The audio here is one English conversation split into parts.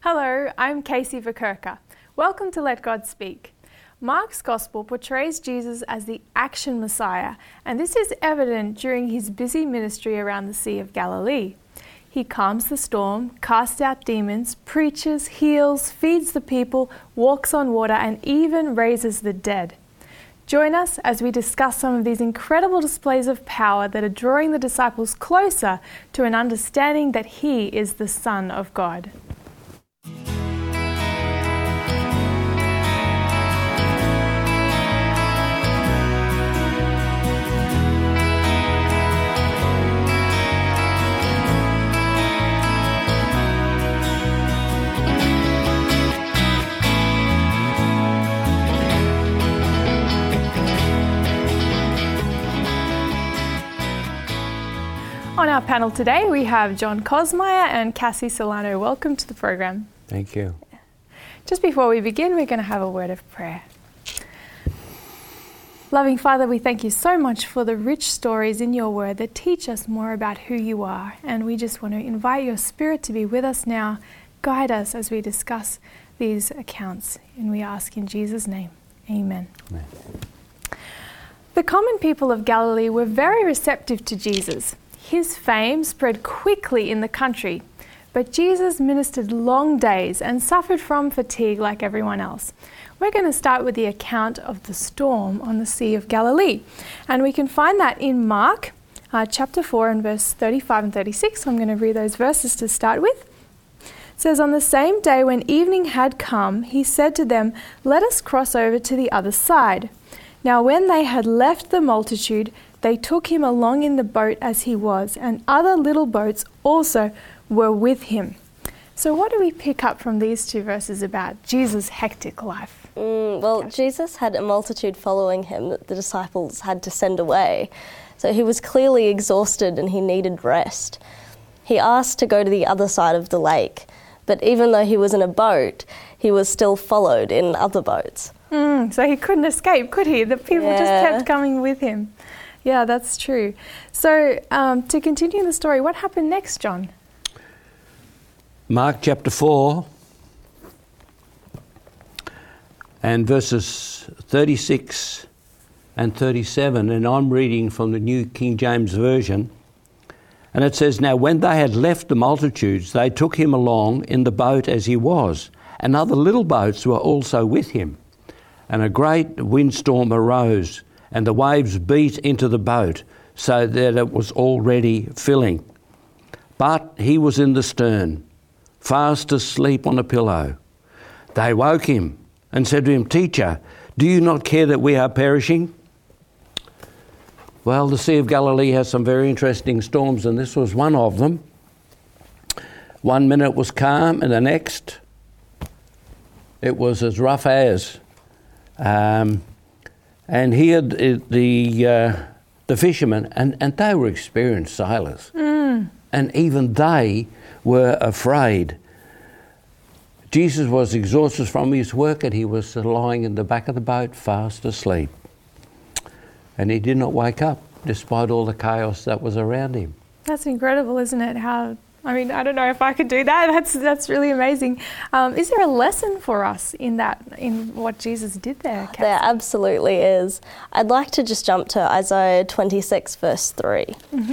Hello, I'm Casey Vakurka. Welcome to Let God Speak. Mark's Gospel portrays Jesus as the action Messiah, and this is evident during his busy ministry around the Sea of Galilee. He calms the storm, casts out demons, preaches, heals, feeds the people, walks on water, and even raises the dead. Join us as we discuss some of these incredible displays of power that are drawing the disciples closer to an understanding that he is the Son of God. On our panel today, we have John Kosmeyer and Cassie Solano. Welcome to the program. Thank you. Just before we begin, we're going to have a word of prayer. Loving Father, we thank you so much for the rich stories in your word that teach us more about who you are. And we just want to invite your Spirit to be with us now. Guide us as we discuss these accounts. And we ask in Jesus' name, amen. Amen. The common people of Galilee were very receptive to Jesus. His fame spread quickly in the country, but Jesus ministered long days and suffered from fatigue like everyone else. We're going to start with the account of the storm on the Sea of Galilee, and we can find that in Mark chapter 4 and verse 35 and 36. So I'm going to read those verses to start with. It says, "On the same day when evening had come, he said to them, 'Let us cross over to the other side.' Now when they had left the multitude, they took him along in the boat as he was, and other little boats also were with him." So what do we pick up from these two verses about Jesus' hectic life? Jesus had a multitude following him that the disciples had to send away. So he was clearly exhausted and he needed rest. He asked to go to the other side of the lake, but even though he was in a boat, he was still followed in other boats. So he couldn't escape, could he? The people just kept coming with him. Yeah, that's true. So to continue the story, what happened next, John? Mark chapter 4 and verses 36 and 37, and I'm reading from the New King James Version. And it says, "Now when they had left the multitudes, they took him along in the boat as he was, and other little boats were also with him. And a great windstorm arose, and the waves beat into the boat, so that it was already filling. But he was in the stern, fast asleep on a pillow. They woke him and said to him, 'Teacher, do you not care that we are perishing?'" Well, the Sea of Galilee has some very interesting storms, and this was one of them. 1 minute was calm, and the next it was as rough as. And here the fishermen, and they were experienced sailors, and even they were afraid. Jesus was exhausted from his work, and he was lying in the back of the boat, fast asleep. And he did not wake up, despite all the chaos that was around him. That's incredible, isn't it? I don't know if I could do that. That's really amazing. Is there a lesson for us in what Jesus did there, Cassie? There absolutely is. I'd like to just jump to Isaiah 26 verse 3,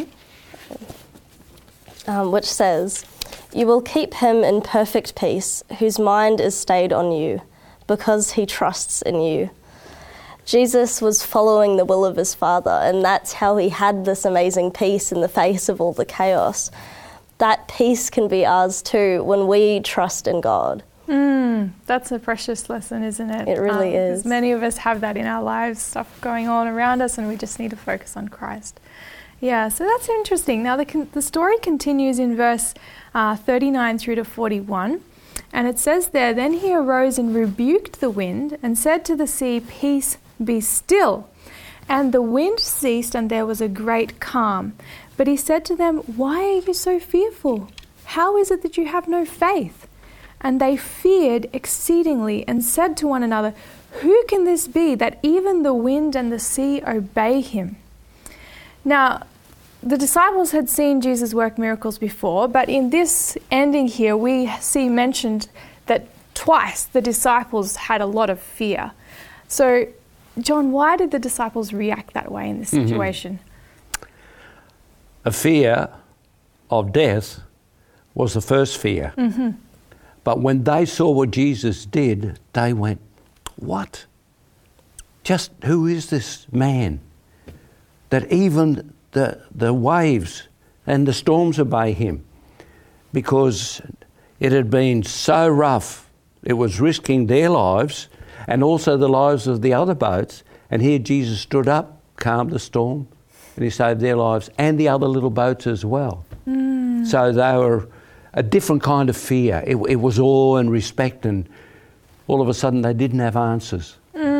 which says, "You will keep him in perfect peace, whose mind is stayed on you, because he trusts in you." Jesus was following the will of his Father, and that's how he had this amazing peace in the face of all the chaos. That peace can be ours too when we trust in God. That's a precious lesson, isn't it? It really is. Because many of us have that in our lives, stuff going on around us, and we just need to focus on Christ. Yeah, so that's interesting. Now the story continues in verse 39 through to 41. And it says there, "Then he arose and rebuked the wind and said to the sea, 'Peace, be still.' And the wind ceased, and there was a great calm. But he said to them, 'Why are you so fearful? How is it that you have no faith?' And they feared exceedingly and said to one another, 'Who can this be that even the wind and the sea obey him?'" Now, the disciples had seen Jesus work miracles before, but in this ending here, we see mentioned that twice the disciples had a lot of fear. So, John, why did the disciples react that way in this situation? A fear of death was the first fear. But when they saw what Jesus did, they went, what? Just who is this man? That even the waves and the storms obey him. Because it had been so rough, it was risking their lives and also the lives of the other boats. And here Jesus stood up, calmed the storm, and he saved their lives and the other little boats as well. So they were a different kind of fear. It was awe and respect, and all of a sudden they didn't have answers.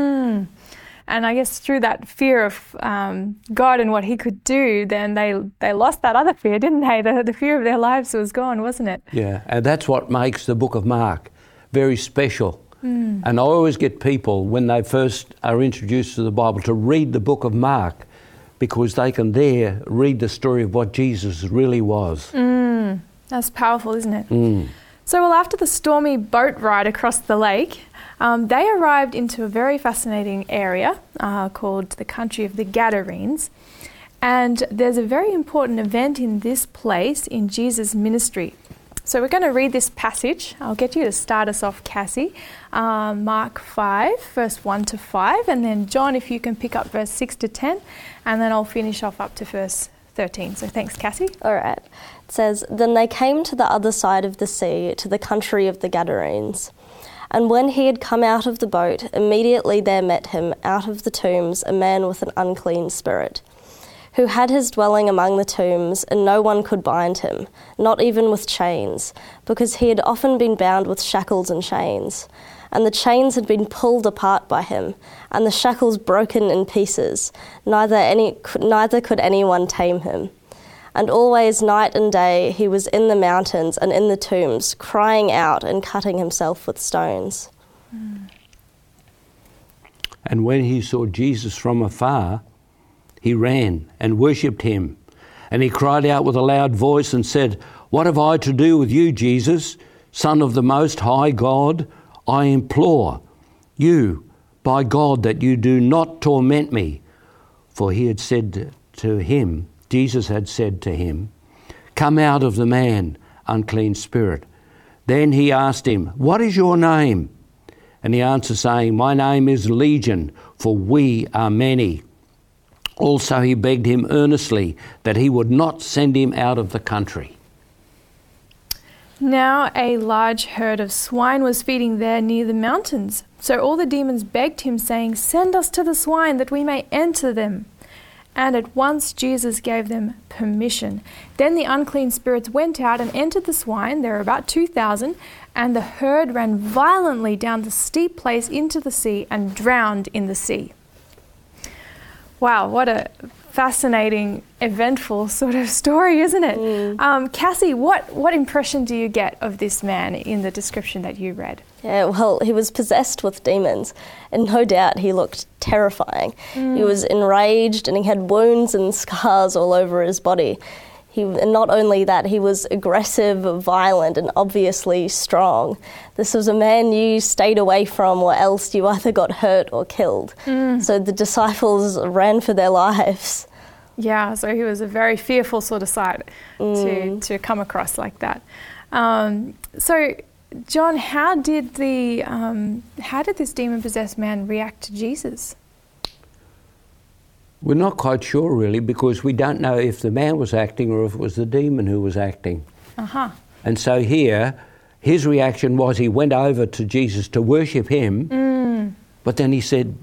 And I guess through that fear of God and what he could do, then they lost that other fear, didn't they? The fear of their lives was gone, wasn't it? Yeah, and that's what makes the book of Mark very special. And I always get people, when they first are introduced to the Bible, to read the book of Mark, because they can there read the story of what Jesus really was. That's powerful, isn't it? So, well, after the stormy boat ride across the lake, they arrived into a very fascinating area called the country of the Gadarenes. And there's a very important event in this place in Jesus' ministry. So we're going to read this passage. I'll get you to start us off, Cassie. Mark 5, verse 1 to 5. And then, John, if you can pick up verse 6 to 10. And then I'll finish off up to verse 13. So thanks, Cassie. All right. It says, "Then they came to the other side of the sea, to the country of the Gadarenes. And when he had come out of the boat, immediately there met him out of the tombs a man with an unclean spirit, who had his dwelling among the tombs, and no one could bind him, not even with chains, because he had often been bound with shackles and chains. And the chains had been pulled apart by him, and the shackles broken in pieces. Neither could anyone tame him. And always, night and day, he was in the mountains and in the tombs, crying out and cutting himself with stones." And when he saw Jesus from afar, he ran and worshipped him. And he cried out with a loud voice and said, "What have I to do with you, Jesus, Son of the Most High God? I implore you, by God, that you do not torment me." For he had said to him, Jesus had said to him, "Come out of the man, unclean spirit." Then he asked him, "What is your name?" And he answered, saying, "My name is Legion, for we are many." Also he begged him earnestly that he would not send him out of the country. Now a large herd of swine was feeding there near the mountains. So all the demons begged him, saying, "Send us to the swine, that we may enter them." And at once Jesus gave them permission. Then the unclean spirits went out and entered the swine. There were about 2,000, and the herd ran violently down the steep place into the sea and drowned in the sea. Wow, what a fascinating, eventful sort of story, isn't it? Cassie, what impression do you get of this man in the description that you read? Yeah, well, he was possessed with demons, and no doubt he looked terrifying. He was enraged, and he had wounds and scars all over his body. And not only that, he was aggressive, violent, and obviously strong. This was a man you stayed away from, or else you either got hurt or killed. So the disciples ran for their lives. Yeah, so he was a very fearful sort of sight to come across like that. So, John, how did this demon-possessed man react to Jesus? We're not quite sure, really, because we don't know if the man was acting or if it was the demon who was acting. And so here, his reaction was he went over to Jesus to worship him, but then he said,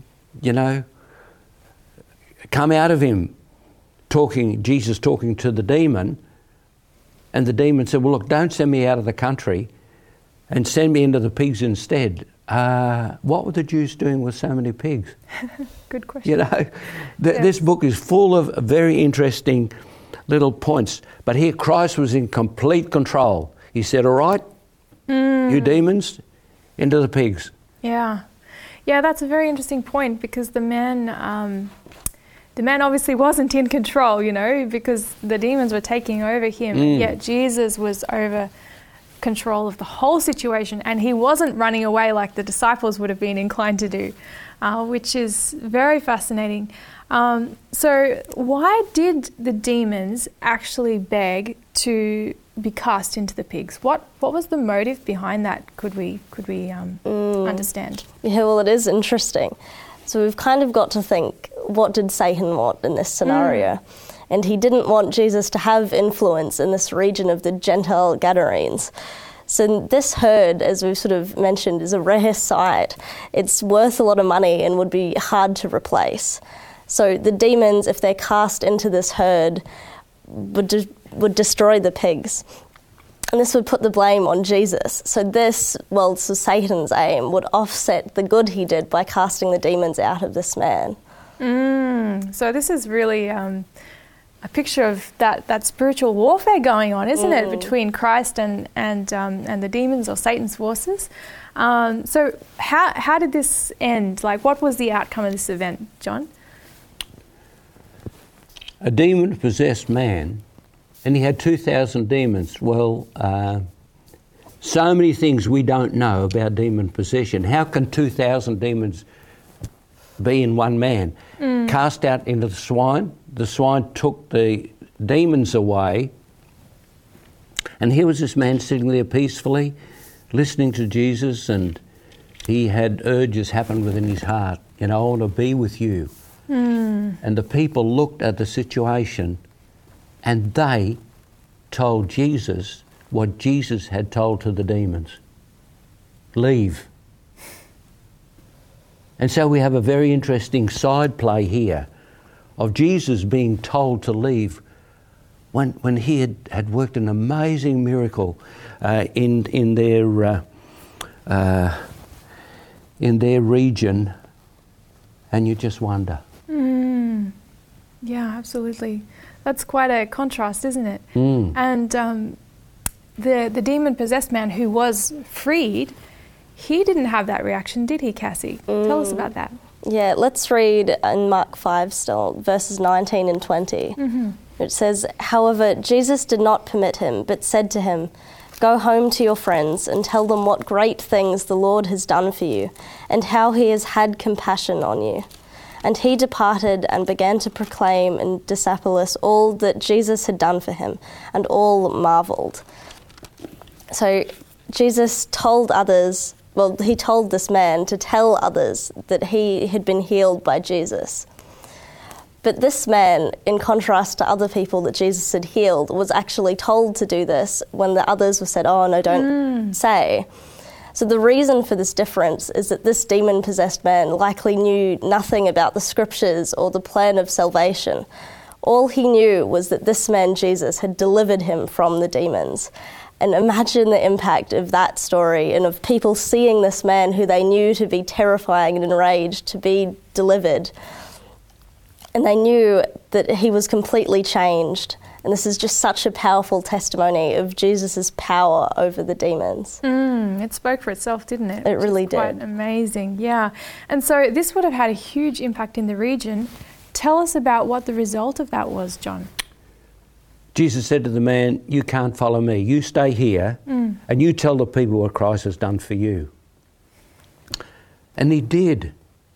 come out of him, Jesus talking to the demon. And the demon said, well, look, don't send me out of the country and send me into the pigs instead. What were the Jews doing with so many pigs? Good question. This book is full of very interesting little points. But here Christ was in complete control. He said, all right, you demons, into the pigs. Yeah, that's a very interesting point, because the the man obviously wasn't in control, you know, because the demons were taking over him. And yet Jesus was over control of the whole situation, and he wasn't running away like the disciples would have been inclined to do, which is very fascinating. So why did the demons actually beg to be cast into the pigs? What was the motive behind that? Could we understand? Yeah, well, it is interesting. So we've kind of got to think, what did Satan want in this scenario? And he didn't want Jesus to have influence in this region of the Gentile Gadarenes. So this herd, as we've sort of mentioned, is a rare sight. It's worth a lot of money and would be hard to replace. So the demons, if they're cast into this herd, would destroy the pigs. And this would put the blame on Jesus. So so Satan's aim would offset the good he did by casting the demons out of this man. So this is really a picture of that spiritual warfare going on, isn't it, between Christ and the demons or Satan's forces? So how did this end? Like, what was the outcome of this event, John? A demon-possessed man, and he had 2,000 demons. Well, so many things we don't know about demon possession. How can 2,000 demons be in one man? Cast out into the swine. The swine took the demons away. And here was this man sitting there peacefully, listening to Jesus, and he had urges happen within his heart. You know, I want to be with you. And the people looked at the situation, and they told Jesus what Jesus had told to the demons. Leave. And so we have a very interesting side play here of Jesus being told to leave when he had worked an amazing miracle in their region, and you just wonder. Yeah, absolutely. That's quite a contrast, isn't it? And the demon-possessed man who was freed, he didn't have that reaction, did he, Cassie? Tell us about that. Yeah, let's read in Mark 5 still, verses 19 and 20. It says, "However, Jesus did not permit him, but said to him, 'Go home to your friends and tell them what great things the Lord has done for you, and how he has had compassion on you.' And he departed and began to proclaim in Decapolis all that Jesus had done for him, and all marvelled." So Jesus told others, he told this man to tell others that he had been healed by Jesus. But this man, in contrast to other people that Jesus had healed, was actually told to do this when the others were said, "Oh, no, don't say." So the reason for this difference is that this demon-possessed man likely knew nothing about the scriptures or the plan of salvation. All he knew was that this man, Jesus, had delivered him from the demons. And imagine the impact of that story and of people seeing this man who they knew to be terrifying and enraged to be delivered. And they knew that he was completely changed. And this is just such a powerful testimony of Jesus' power over the demons. It spoke for itself, didn't it? It really did. Quite amazing, yeah. And so this would have had a huge impact in the region. Tell us about what the result of that was, John. Jesus said to the man, "You can't follow me. You stay here and you tell the people what Christ has done for you." And he did.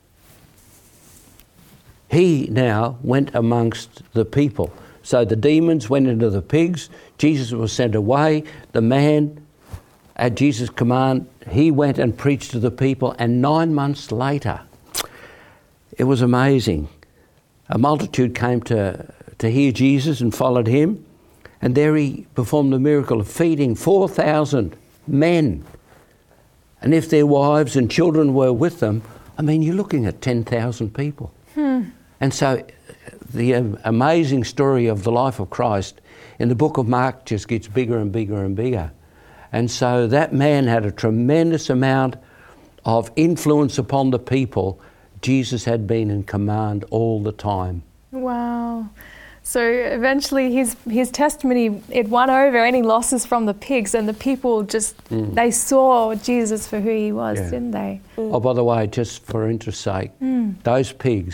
He now went amongst the people. So the demons went into the pigs. Jesus was sent away. The man, at Jesus' command, he went and preached to the people. And 9 months later, it was amazing. A multitude came to hear Jesus and followed him. And there he performed the miracle of feeding 4,000 men. And if their wives and children were with them, I mean, you're looking at 10,000 people. And so the amazing story of the life of Christ in the book of Mark just gets bigger and bigger and bigger. And so that man had a tremendous amount of influence upon the people. Jesus had been in command all the time. Wow. So eventually his testimony, it won over any losses from the pigs, and the people just, they saw Jesus for who he was, didn't they? Oh, by the way, just for interest's sake, those pigs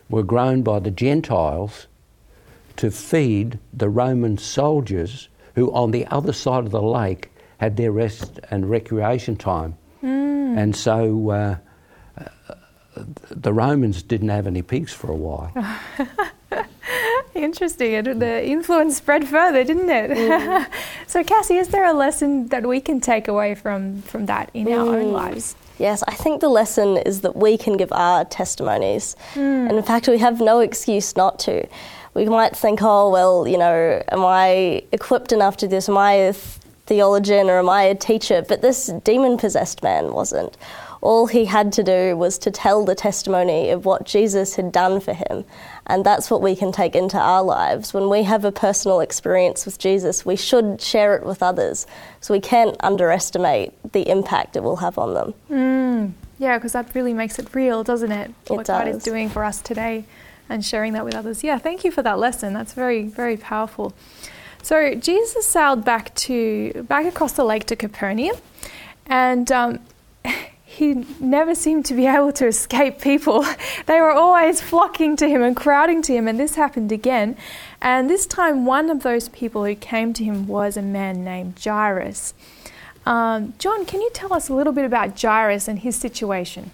were grown by the Gentiles to feed the Roman soldiers who on the other side of the lake had their rest and recreation time. And so the Romans didn't have any pigs for a while. Interesting. The influence spread further, didn't it? So, Cassie, is there a lesson that we can take away from that in our own lives? Yes, I think the lesson is that we can give our testimonies. And in fact, we have no excuse not to. We might think, oh, well, you know, am I equipped enough to do this? Am I a theologian or am I a teacher? But this demon-possessed man wasn't. All he had to do was to tell the testimony of what Jesus had done for him. And that's what we can take into our lives. When we have a personal experience with Jesus, we should share it with others. So we can't underestimate the impact it will have on them. Yeah, because that really makes it real, doesn't it? What God is does. doing for us today and sharing that with others. Yeah, thank you for that lesson. That's very, very powerful. So Jesus sailed back across the lake to Capernaum, and he never seemed to be able to escape people. They were always flocking to him and crowding to him, and this happened again. And this time, one of those people who came to him was a man named Jairus. John, can you tell us a little bit about Jairus and his situation?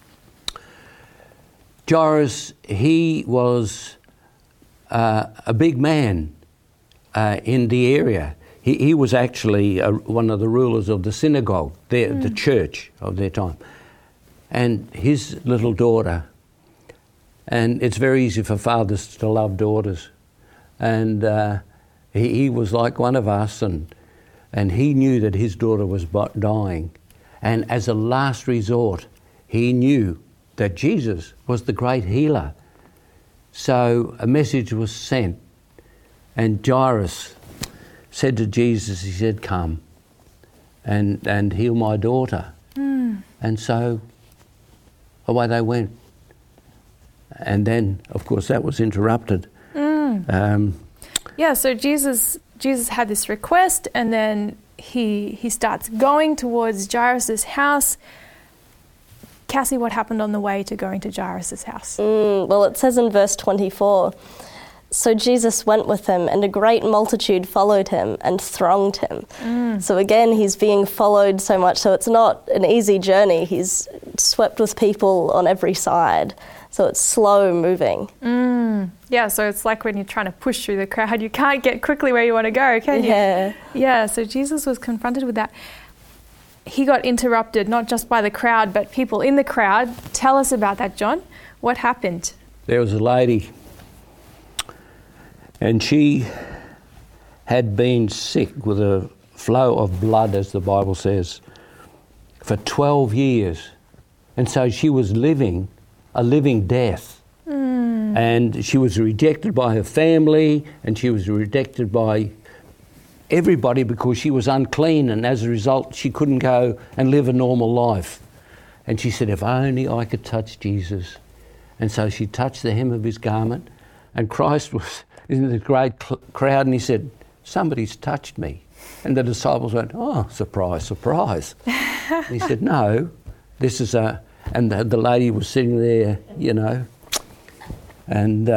Jairus, he was a big man in the area. He was actually one of the rulers of the synagogue, the church of their time. And his little daughter, and it's very easy for fathers to love daughters, and he was like one of us, and he knew that his daughter was dying. And as a last resort, he knew that Jesus was the great healer. So a message was sent, and Jairus said to Jesus, he said, come and heal my daughter. And so away they went. And then, of course, that was interrupted. So Jesus had this request, and then he starts going towards Jairus' house. Cassie, what happened on the way to going to Jairus' house? Well, it says in verse 24, so Jesus went with him, and a great multitude followed him and thronged him. So again, he's being followed so much, so it's not an easy journey. He's swept with people on every side, so it's slow moving. Yeah, so it's like when you're trying to push through the crowd, you can't get quickly where you want to go, can you? Yeah, so Jesus was confronted with that. He got interrupted, not just by the crowd, but people in the crowd. Tell us about that, John. What happened? There was a lady, and she had been sick with a flow of blood, as the Bible says, for 12 years. And so she was living a living death. And she was rejected by her family, and she was rejected by everybody because she was unclean, and as a result she couldn't go and live a normal life. And she said, if only I could touch Jesus. And so she touched the hem of his garment, and Christ was in the great crowd, and he said, somebody's touched me. And the disciples went, oh, surprise, surprise. And he said, no, this is a... And the lady was sitting there, you know, and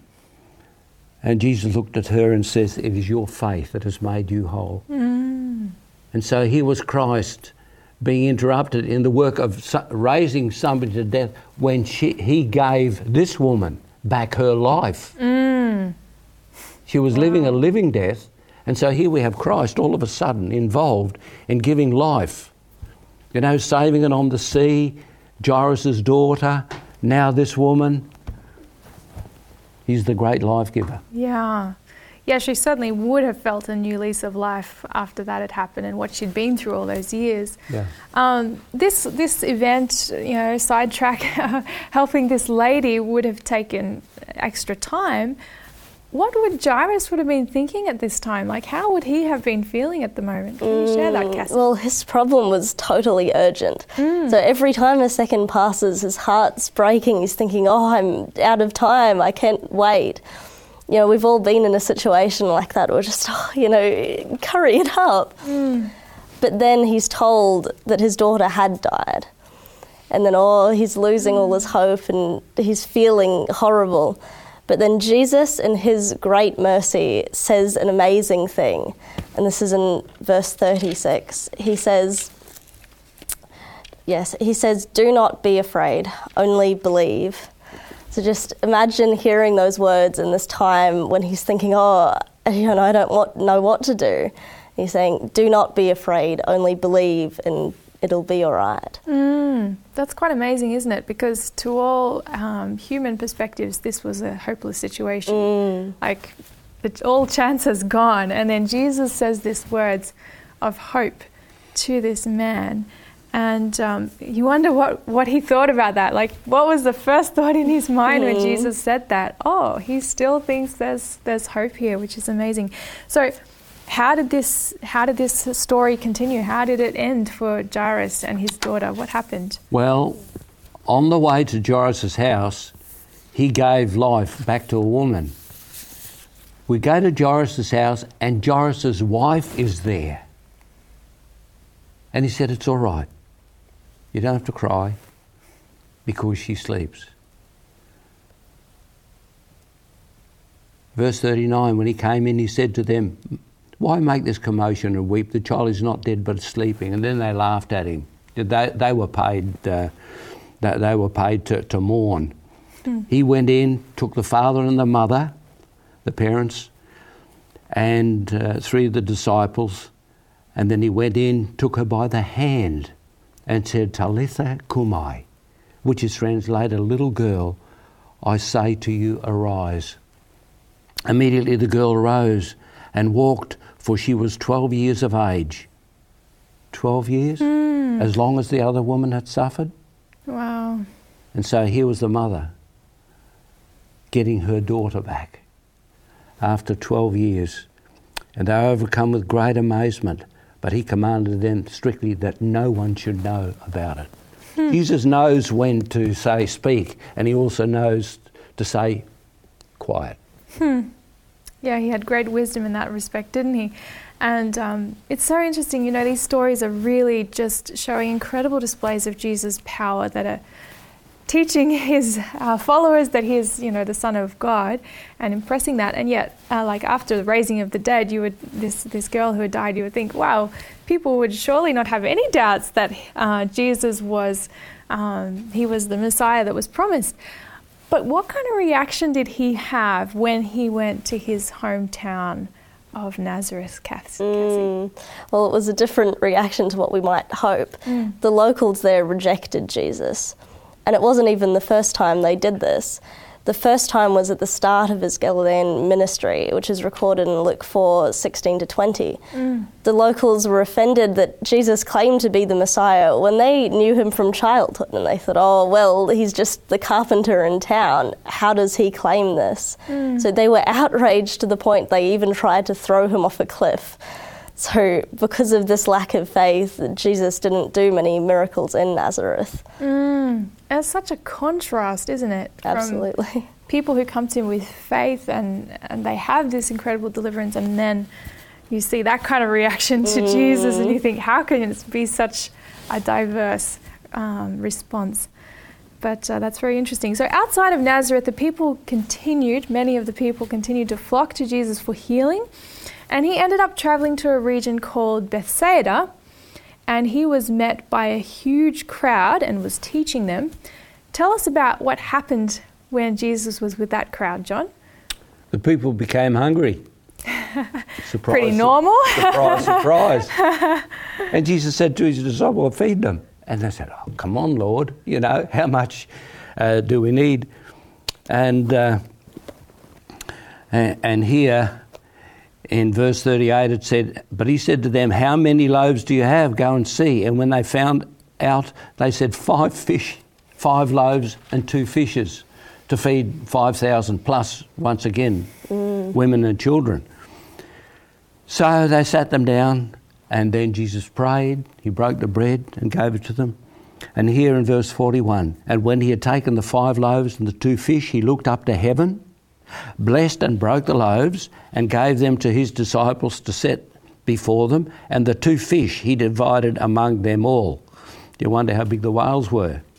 Jesus looked at her and says, it is your faith that has made you whole. And so here was Christ being interrupted in the work of raising somebody to death when he gave this woman back her life. She was living a living death, and so here we have Christ all of a sudden involved in giving life. You know, saving it on the sea, Jairus' daughter, now this woman. He's the great life giver. Yeah, she certainly would have felt a new lease of life after that had happened and what she'd been through all those years. Yeah. This event, you know, sidetrack, helping this lady would have taken extra time. What would Jairus would have been thinking at this time? Like, how would he have been feeling at the moment? Can you share that, Cassie? Well, his problem was totally urgent. So every time a second passes, his heart's breaking. He's thinking, oh, I'm out of time. I can't wait. You know, we've all been in a situation like that. We're just, hurry it up. But then he's told that his daughter had died. and then, he's losing all his hope and he's feeling horrible. But then Jesus, in his great mercy, says an amazing thing. And this is in verse 36. He says, "Do not be afraid, only believe." So just imagine hearing those words in this time when he's thinking, I don't know what to do. He's saying, do not be afraid, only believe, and it'll be all right. That's quite amazing, isn't it? Because to all human perspectives, this was a hopeless situation. Like, all chance has gone. And then Jesus says these words of hope to this man. And you wonder what he thought about that. Like, what was the first thought in his mind when Jesus said that? He still thinks there's hope here, which is amazing. So how did this story continue? How did it end for Jairus and his daughter? What happened? Well, on the way to Jairus' house, he gave life back to a woman. We go to Jairus' house and Jairus' wife is there. And he said, it's all right. You don't have to cry because she sleeps. Verse 39, when he came in, he said to them, why make this commotion and weep? The child is not dead but sleeping. And then they laughed at him. They were paid to mourn. He went in, took the father and the mother, the parents, and 3 of the disciples, and then he went in, took her by the hand, and said, Talitha Kumai, which is translated, little girl, I say to you, arise. Immediately the girl arose and walked, for she was 12 years of age. 12 years? As long as the other woman had suffered. Wow. And so here was the mother getting her daughter back after 12 years. And they were overcome with great amazement. But he commanded them strictly that no one should know about it. Jesus knows when to say speak, and he also knows to say quiet. Yeah, he had great wisdom in that respect, didn't he? And it's so interesting, these stories are really just showing incredible displays of Jesus' power that are teaching his followers that he is, the Son of God, and impressing that. And yet, like after the raising of the dead, this girl who had died, you would think, wow, people would surely not have any doubts that Jesus was, he was the Messiah that was promised. But what kind of reaction did he have when he went to his hometown of Nazareth, Cassie? Well, it was a different reaction to what we might hope. The locals there rejected Jesus. And it wasn't even the first time they did this. The first time was at the start of his Galilean ministry, which is recorded in Luke 4:16-20. The locals were offended that Jesus claimed to be the Messiah when they knew him from childhood, and they thought, he's just the carpenter in town. How does he claim this? So they were outraged to the point they even tried to throw him off a cliff. So because of this lack of faith, Jesus didn't do many miracles in Nazareth. It's such a contrast, isn't it? Absolutely. From people who come to him with faith and they have this incredible deliverance, and then you see that kind of reaction to Jesus and you think, how can it be such a diverse response? But that's very interesting. So outside of Nazareth, many of the people continued to flock to Jesus for healing. And he ended up traveling to a region called Bethsaida, and he was met by a huge crowd and was teaching them. Tell us about what happened when Jesus was with that crowd, John. The people became hungry. Surprise, pretty normal. Surprise. And Jesus said to his disciples, feed them. And they said, come on, Lord, how much do we need? And here, in verse 38 it said, but he said to them, how many loaves do you have? Go and see. And when they found out, they said 5 loaves and 2 fishes to feed 5,000 plus, once again, women and children. So they sat them down, and then Jesus prayed. He broke the bread and gave it to them. And here in verse 41, and when he had taken the 5 loaves and the 2 fish, he looked up to heaven, blessed and broke the loaves and gave them to his disciples to set before them, and the 2 fish he divided among them all. You wonder how big the whales were.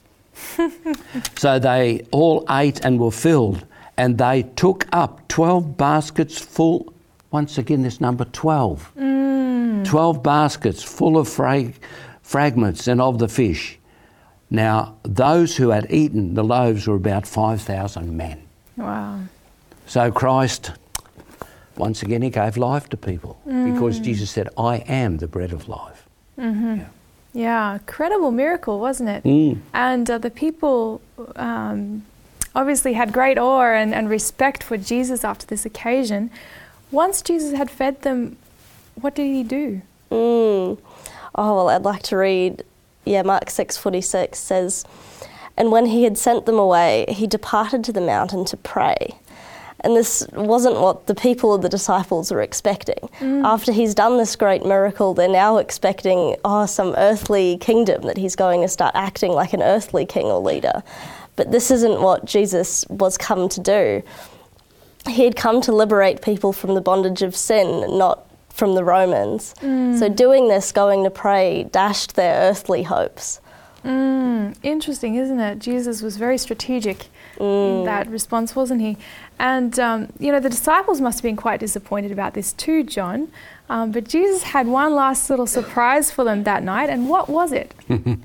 So they all ate and were filled, and they took up 12 baskets full. Once again, this number 12. 12 baskets full of fragments and of the fish. Now, those who had eaten the loaves were about 5,000 men. Wow. So Christ, once again, he gave life to people because Jesus said, I am the bread of life. Mm-hmm. Yeah, incredible miracle, wasn't it? And the people obviously had great awe and respect for Jesus after this occasion. Once Jesus had fed them, what did he do? Oh, well, I'd like to read, Mark 6:46 says, "And when he had sent them away, he departed to the mountain to pray." And this wasn't what the people or the disciples were expecting. After he's done this great miracle, they're now expecting, some earthly kingdom, that he's going to start acting like an earthly king or leader. But this isn't what Jesus was come to do. He had come to liberate people from the bondage of sin, not from the Romans. So doing this, going to pray, dashed their earthly hopes. Interesting, isn't it? Jesus was very strategic in that response, wasn't he? And, the disciples must have been quite disappointed about this too, John. But Jesus had one last little surprise for them that night, and what was it?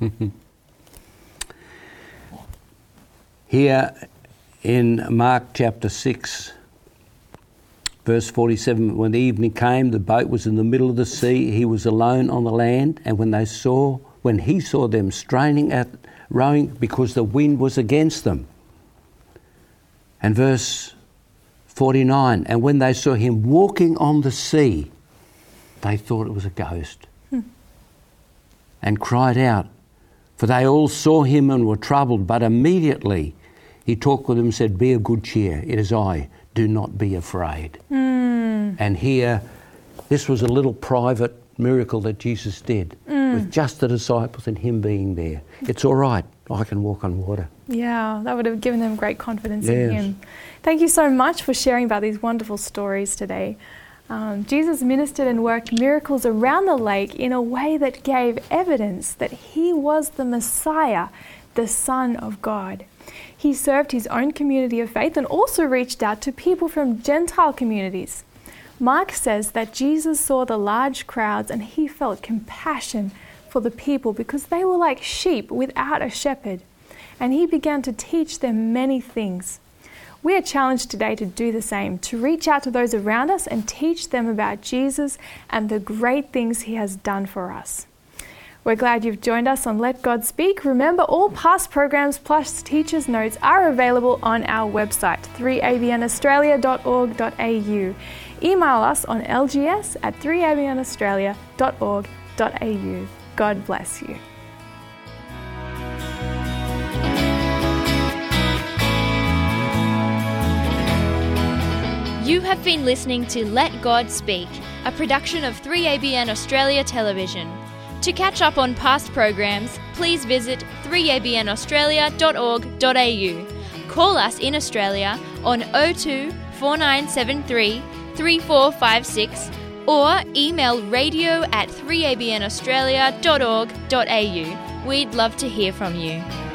Here in Mark chapter 6, verse 47, when the evening came, the boat was in the middle of the sea. He was alone on the land, and when he saw them straining at rowing because the wind was against them. And verse 49, and when they saw him walking on the sea, they thought it was a ghost and cried out, for they all saw him and were troubled. But immediately he talked with them and said, "Be of good cheer, it is I, do not be afraid." And here, this was a little private miracle that Jesus did with just the disciples and him being there. It's all right, I can walk on water. Yeah, that would have given them great confidence in him. Thank you so much for sharing about these wonderful stories today. Jesus ministered and worked miracles around the lake in a way that gave evidence that he was the Messiah, the Son of God. He served his own community of faith and also reached out to people from Gentile communities. Mark says that Jesus saw the large crowds and he felt compassion for the people because they were like sheep without a shepherd. And he began to teach them many things. We are challenged today to do the same, to reach out to those around us and teach them about Jesus and the great things he has done for us. We're glad you've joined us on Let God Speak. Remember, all past programs plus teachers' notes are available on our website, 3abnaustralia.org.au. Email us on lgs@3abnaustralia.org.au. God bless you. You have been listening to Let God Speak, a production of 3ABN Australia Television. To catch up on past programs, please visit 3abnaustralia.org.au. Call us in Australia on 02 4973 3456 or email radio@3abnaustralia.org.au. We'd love to hear from you.